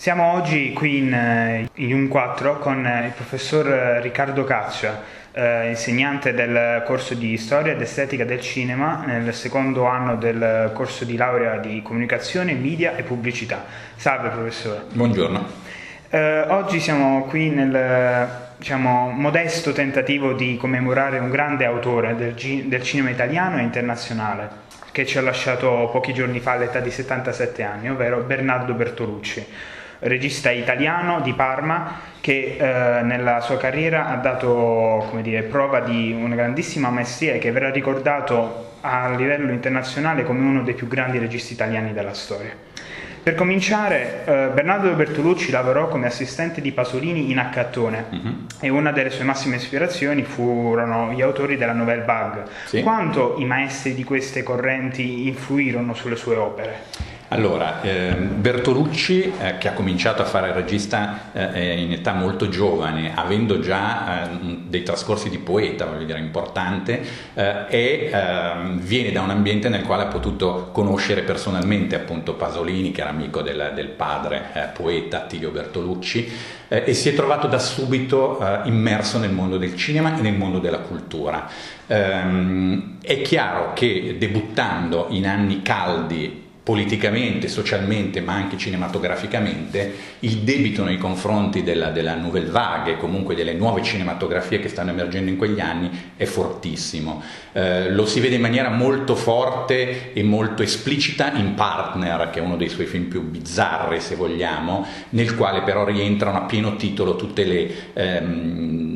Siamo oggi qui in un 4 con il professor Riccardo Caccia, insegnante del corso di Storia ed Estetica del Cinema nel secondo anno del corso di laurea di Comunicazione, Media e Pubblicità. Salve professore. Buongiorno. Oggi siamo qui nel modesto tentativo di commemorare un grande autore del cinema italiano e internazionale che ci ha lasciato pochi giorni fa all'età di 77 anni, ovvero Bernardo Bertolucci, regista italiano di Parma che nella sua carriera ha dato, prova di una grandissima maestria e che verrà ricordato a livello internazionale come uno dei più grandi registi italiani della storia. Per cominciare, Bernardo Bertolucci lavorò come assistente di Pasolini in Accattone e una delle sue massime ispirazioni furono gli autori della Nouvelle Vague. Sì. Quanto i maestri di queste correnti influirono sulle sue opere? Allora, Bertolucci, che ha cominciato a fare il regista in età molto giovane, avendo già dei trascorsi di poeta, voglio dire, importante, viene da un ambiente nel quale ha potuto conoscere personalmente appunto Pasolini, che era amico del padre poeta Attilio Bertolucci, e si è trovato da subito immerso nel mondo del cinema e nel mondo della cultura. È chiaro che debuttando in anni caldi politicamente, socialmente, ma anche cinematograficamente, il debito nei confronti della Nouvelle Vague e comunque delle nuove cinematografie che stanno emergendo in quegli anni è fortissimo. Lo si vede in maniera molto forte e molto esplicita in Partner, che è uno dei suoi film più bizzarri, se vogliamo, nel quale però rientrano a pieno titolo tutte le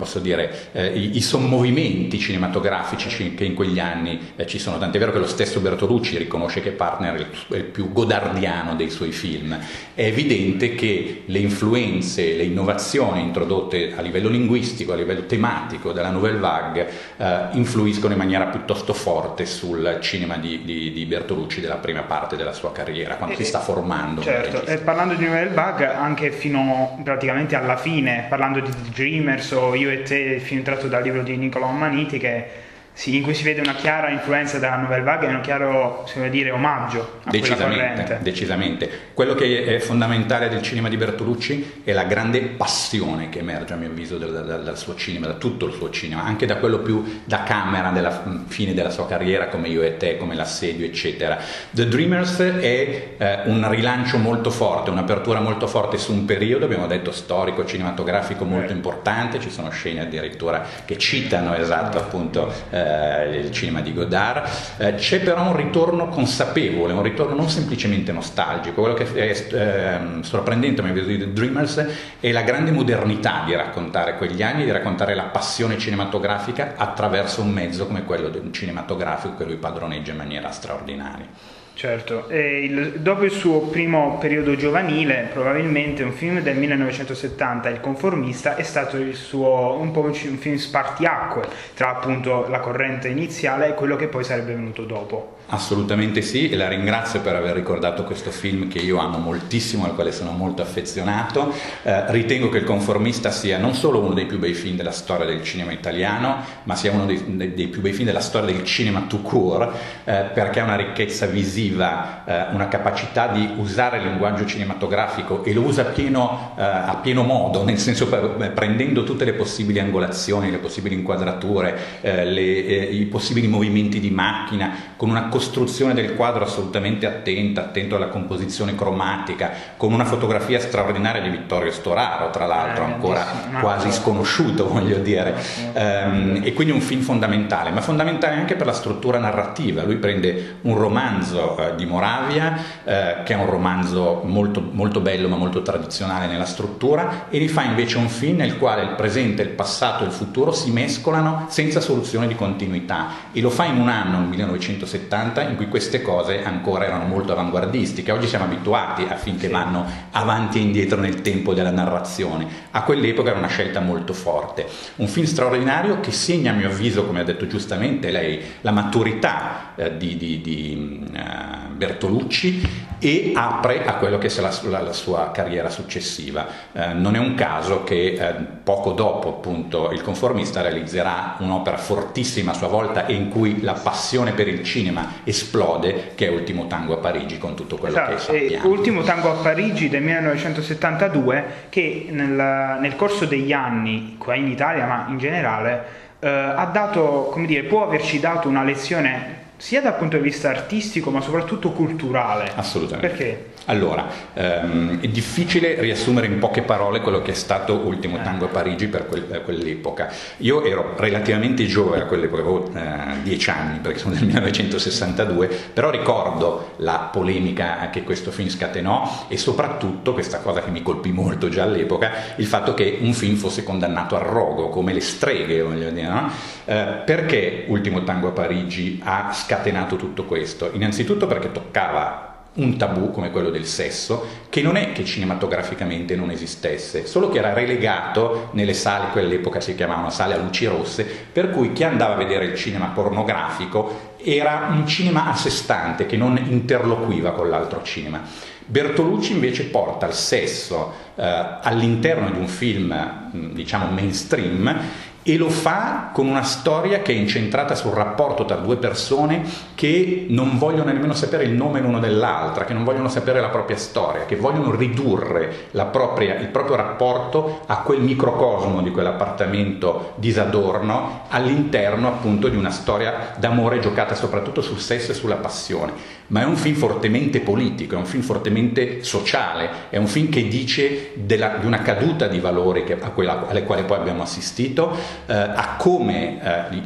i sommovimenti cinematografici che in quegli anni ci sono. Tant'è vero che lo stesso Bertolucci riconosce che Partner è il più godardiano dei suoi film. È evidente che le influenze, le innovazioni introdotte a livello linguistico, a livello tematico dalla Nouvelle Vague influiscono in maniera piuttosto forte sul cinema di Bertolucci della prima parte della sua carriera, quando si sta formando. Certo, e parlando di Nouvelle Vague, anche fino praticamente alla fine, parlando di The Dreamers o Io e te, il film tratto dal libro di Niccolò Maniti, in cui si vede una chiara influenza della Nouvelle Vague e un chiaro, omaggio a quella corrente. Decisamente. Quello che è fondamentale del cinema di Bertolucci è la grande passione che emerge, a mio avviso, dal suo cinema, da tutto il suo cinema, anche da quello più da camera della fine della sua carriera, come Io e te, come L'assedio, eccetera. The Dreamers è un rilancio molto forte, un'apertura molto forte su un periodo, abbiamo detto, storico, cinematografico molto importante. Ci sono scene addirittura che citano, appunto, il cinema di Godard. C'è però un ritorno consapevole, un ritorno non semplicemente nostalgico. Quello che è sorprendente, mi vedo, di The Dreamers è la grande modernità di raccontare quegli anni, di raccontare la passione cinematografica attraverso un mezzo come quello cinematografico che lui padroneggia in maniera straordinaria. Certo, dopo il suo primo periodo giovanile, probabilmente un film del 1970, Il conformista, è stato un film spartiacque tra appunto la corrente iniziale e quello che poi sarebbe venuto dopo. Assolutamente sì, e la ringrazio per aver ricordato questo film che io amo moltissimo, al quale sono molto affezionato. Ritengo che Il conformista sia non solo uno dei più bei film della storia del cinema italiano, ma sia uno dei più bei film della storia del cinema tout court, perché ha una ricchezza visiva, una capacità di usare il linguaggio cinematografico, e lo usa a pieno modo, nel senso prendendo tutte le possibili angolazioni, le possibili inquadrature, i possibili movimenti di macchina, con una costruzione del quadro assolutamente attento alla composizione cromatica, con una fotografia straordinaria di Vittorio Storaro, tra l'altro ancora quasi sconosciuto, voglio dire, e quindi un film fondamentale, ma fondamentale anche per la struttura narrativa. Lui prende un romanzo di Moravia, che è un romanzo molto, molto bello ma molto tradizionale nella struttura, e rifà invece un film nel quale il presente, il passato e il futuro si mescolano senza soluzione di continuità, e lo fa in un anno, nel 1970, in cui queste cose ancora erano molto avanguardistiche. Oggi siamo abituati a film che vanno avanti e indietro nel tempo della narrazione. A quell'epoca era una scelta molto forte. Un film straordinario che segna, a mio avviso, come ha detto giustamente lei, la maturità di Bertolucci, e apre a quello che sarà la sua carriera successiva. Non è un caso che poco dopo appunto Il conformista realizzerà un'opera fortissima a sua volta, e in cui la passione per il cinema esplode, che è Ultimo Tango a Parigi, con tutto quello che sappiamo. Ultimo Tango a Parigi del 1972, che nel corso degli anni, qua in Italia ma in generale, ha dato, come dire, può averci dato una lezione sia dal punto di vista artistico ma soprattutto culturale. Assolutamente. Perché? Allora, è difficile riassumere in poche parole quello che è stato Ultimo Tango a Parigi per quell'epoca. Io ero relativamente giovane a quell'epoca, avevo 10 anni perché sono del 1962, però ricordo la polemica che questo film scatenò e soprattutto questa cosa che mi colpì molto già all'epoca, il fatto che un film fosse condannato al rogo, come Le streghe, voglio dire, no? Perché Ultimo Tango a Parigi ha scatenato tutto questo? Innanzitutto perché toccava un tabù come quello del sesso, che non è che cinematograficamente non esistesse, solo che era relegato nelle sale, quell'epoca si chiamavano sale a luci rosse, per cui chi andava a vedere il cinema pornografico era un cinema a sé stante che non interloquiva con l'altro cinema. Bertolucci invece porta il sesso all'interno di un film, diciamo, mainstream, e lo fa con una storia che è incentrata sul rapporto tra due persone che non vogliono nemmeno sapere il nome l'uno dell'altra, che non vogliono sapere la propria storia, che vogliono ridurre il proprio rapporto a quel microcosmo di quell'appartamento disadorno, all'interno appunto di una storia d'amore giocata soprattutto sul sesso e sulla passione. Ma è un film fortemente politico, è un film fortemente sociale, è un film che dice di una caduta di valori alle quali poi abbiamo assistito, a come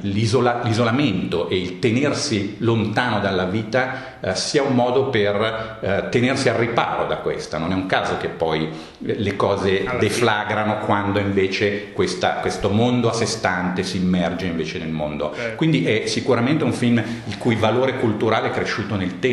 l'isolamento e il tenersi lontano dalla vita sia un modo per tenersi al riparo da questa. Non è un caso che poi le cose deflagrano quando invece questo mondo a sé stante si immerge invece nel mondo. Quindi è sicuramente un film il cui valore culturale è cresciuto nel tempo,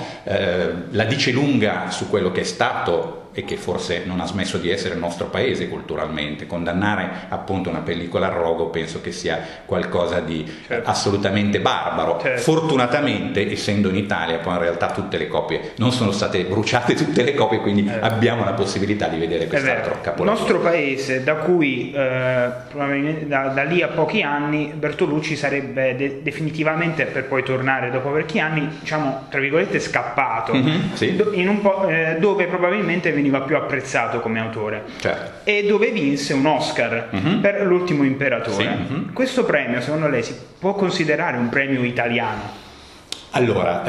la dice lunga su quello che è stato e che forse non ha smesso di essere il nostro paese culturalmente. Condannare appunto una pellicola al rogo penso che sia qualcosa di assolutamente barbaro. Fortunatamente, essendo in Italia, poi in realtà tutte le copie non sono state bruciate, tutte le copie, quindi abbiamo la possibilità di vedere quest'altro capolavoro. Il nostro paese, da cui probabilmente da lì a pochi anni Bertolucci sarebbe definitivamente, per poi tornare dopo parecchi anni, diciamo tra virgolette scappato, sì. in un po', dove probabilmente veniva più apprezzato come autore, e dove vinse un Oscar per L'ultimo imperatore. Sì. Questo premio, secondo lei, si può considerare un premio italiano? Allora,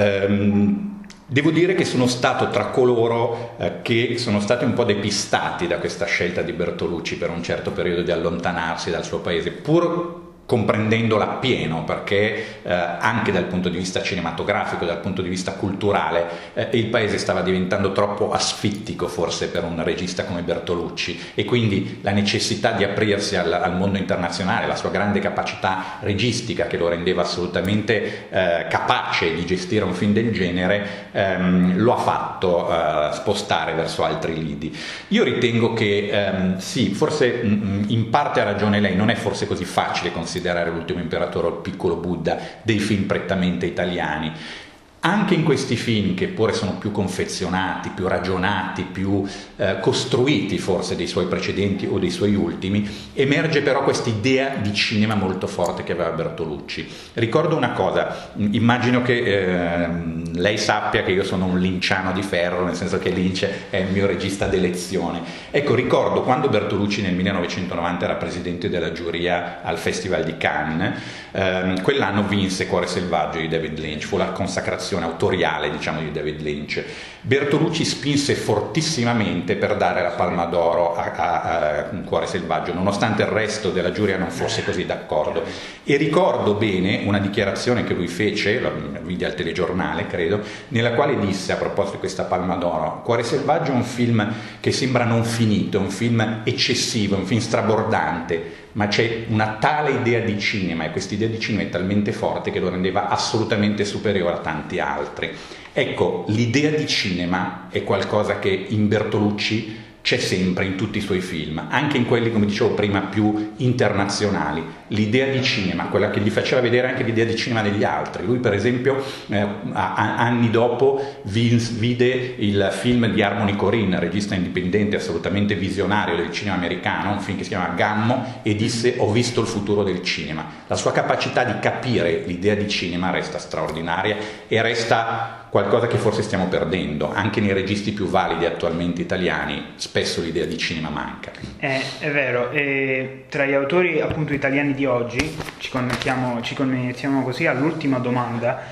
devo dire che sono stato tra coloro che sono stati un po' depistati da questa scelta di Bertolucci per un certo periodo di allontanarsi dal suo paese, pur comprendendola appieno, perché anche dal punto di vista cinematografico, dal punto di vista culturale, il paese stava diventando troppo asfittico forse per un regista come Bertolucci, e quindi la necessità di aprirsi al mondo internazionale, la sua grande capacità registica che lo rendeva assolutamente capace di gestire un film del genere, lo ha fatto spostare verso altri lidi. Io ritengo che sì, forse in parte ha ragione lei, non è forse così facile considerare L'ultimo imperatore o Il piccolo Buddha dei film prettamente italiani. Anche in questi film, che pure sono più confezionati, più ragionati, più costruiti forse dei suoi precedenti o dei suoi ultimi, emerge però questa idea di cinema molto forte che aveva Bertolucci. Ricordo una cosa, immagino che lei sappia che io sono un linciano di ferro, nel senso che Lynch è il mio regista d'elezione. Ecco, ricordo quando Bertolucci nel 1990 era presidente della giuria al Festival di Cannes, quell'anno vinse Cuore selvaggio di David Lynch, fu la consacrazione autoriale, diciamo, di David Lynch. Bertolucci spinse fortissimamente per dare la Palma d'Oro a Cuore selvaggio, nonostante il resto della giuria non fosse così d'accordo. E ricordo bene una dichiarazione che lui fece, la vidi al telegiornale credo, nella quale disse a proposito di questa Palma d'Oro: Cuore selvaggio è un film che sembra non finito, è un film eccessivo, è un film strabordante, ma c'è una tale idea di cinema, e questa idea di cinema è talmente forte che lo rendeva assolutamente superiore a tanti altri. Ecco, l'idea di cinema è qualcosa che in Bertolucci c'è sempre in tutti i suoi film, anche in quelli, come dicevo prima, più internazionali. L'idea di cinema, quella che gli faceva vedere anche l'idea di cinema degli altri. Lui, per esempio, anni dopo vide il film di Harmony Korine, regista indipendente assolutamente visionario del cinema americano, un film che si chiama Gammo, e disse: ho visto il futuro del cinema. La sua capacità di capire l'idea di cinema resta straordinaria e resta qualcosa che forse stiamo perdendo. Anche nei registi più validi attualmente italiani spesso l'idea di cinema manca. È vero, e tra gli autori appunto italiani di oggi ci connettiamo così all'ultima domanda.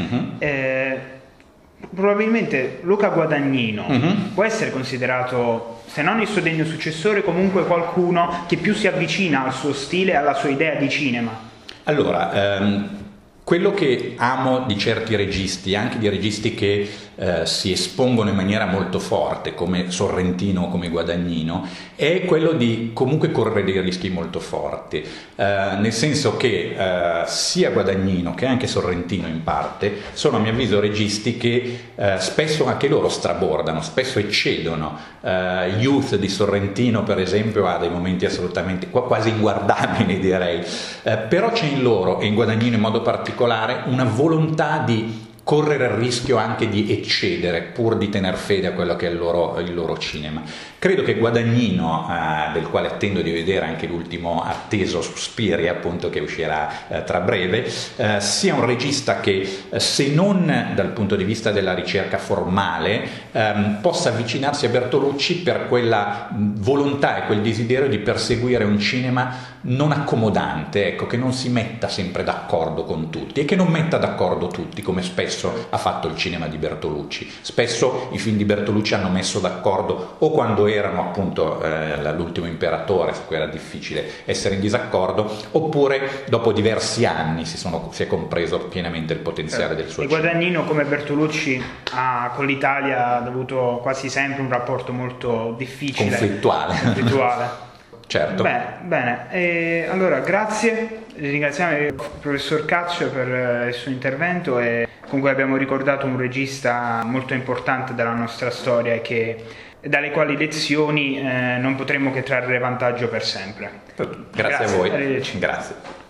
Probabilmente Luca Guadagnino può essere considerato, se non il suo degno successore, comunque qualcuno che più si avvicina al suo stile e alla sua idea di cinema. Allora, quello che amo di certi registi, anche di registi che si espongono in maniera molto forte, come Sorrentino, come Guadagnino, è quello di comunque correre dei rischi molto forti, nel senso che sia Guadagnino che anche Sorrentino in parte sono, a mio avviso, registi che spesso anche loro strabordano, spesso eccedono. Youth di Sorrentino, per esempio, ha dei momenti assolutamente quasi inguardabili, direi, però c'è in loro, e in Guadagnino in modo particolare, una volontà di correre il rischio anche di eccedere pur di tener fede a quello che è il loro cinema. Credo che Guadagnino, del quale attendo di vedere anche l'ultimo atteso Suspiria, appunto, che uscirà tra breve, sia un regista che, se non dal punto di vista della ricerca formale, possa avvicinarsi a Bertolucci per quella volontà e quel desiderio di perseguire un cinema non accomodante, ecco, che non si metta sempre d'accordo con tutti e che non metta d'accordo tutti, come spesso ha fatto il cinema di Bertolucci. Spesso i film di Bertolucci hanno messo d'accordo o quando erano appunto l'ultimo imperatore, su cui era difficile essere in disaccordo, oppure dopo diversi anni si è compreso pienamente il potenziale del suo cinema. Guadagnino, come Bertolucci, con l'Italia ha avuto quasi sempre un rapporto molto difficile, conflittuale. Certo. Bene. Allora grazie, ringraziamo il professor Caccio per il suo intervento, e con cui abbiamo ricordato un regista molto importante della nostra storia e dalle quali lezioni non potremo che trarre vantaggio per sempre. Grazie a voi. Arrivederci. Grazie.